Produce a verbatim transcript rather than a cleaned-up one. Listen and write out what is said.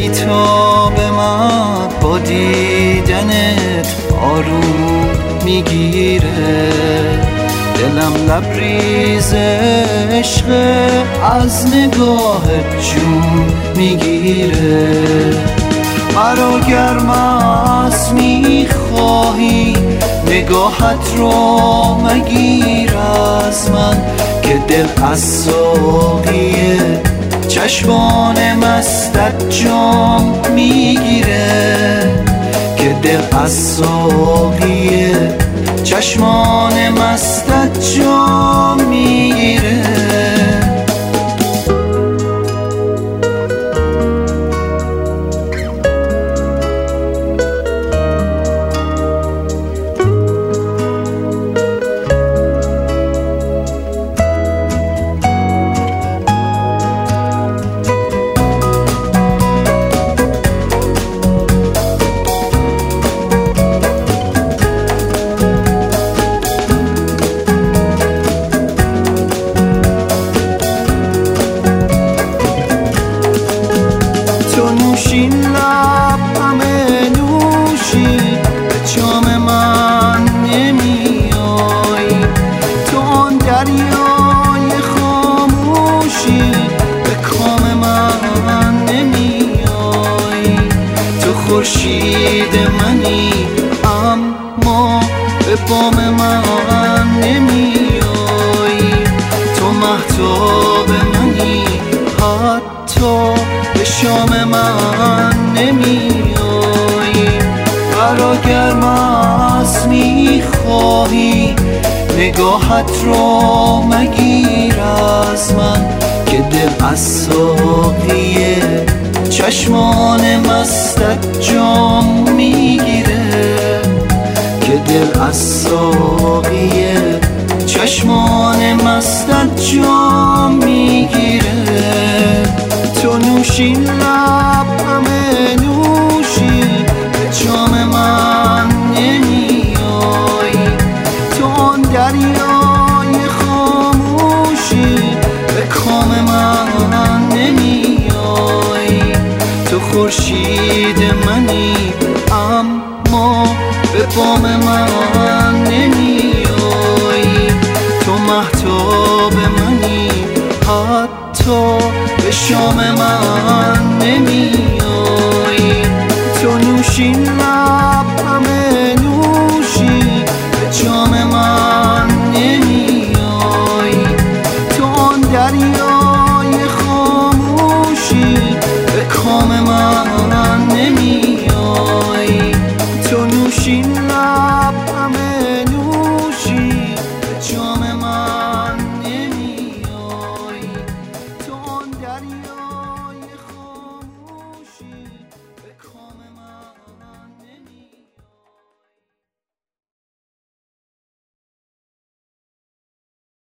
بیتاب من با دیدنت آروم میگیره، دلم لبریز عشق از نگاهت جون میگیره. مرا گرم است میخواهی نگاهت رو مگیر از من، که دل از ساقی چشمان مستت جام میگیره، که دل از ساقی چشمان مستت جام میگیره. تو نوشین لب همه نوشی، به جام من نمیای. تو آن دریای خاموشی، به کام من نمیای. تو خورشید منی اما به بام من نمیای. تو مهتاب منی حتی به شام من نمیای. برا گرم است میخواهی نگاهت رو مگیر از من، که دل از ساقی چشمان مستت جام میگیره، که دل از ساقی چشمان مستت جام میگیره. تو نوشین لب همه نوشی، به جام من نمیای. تو آن دریای خاموشی، به کام من نمیای. تو خورشید منی اما به بام من نمیای. تو مهتاب منی حتی به شام من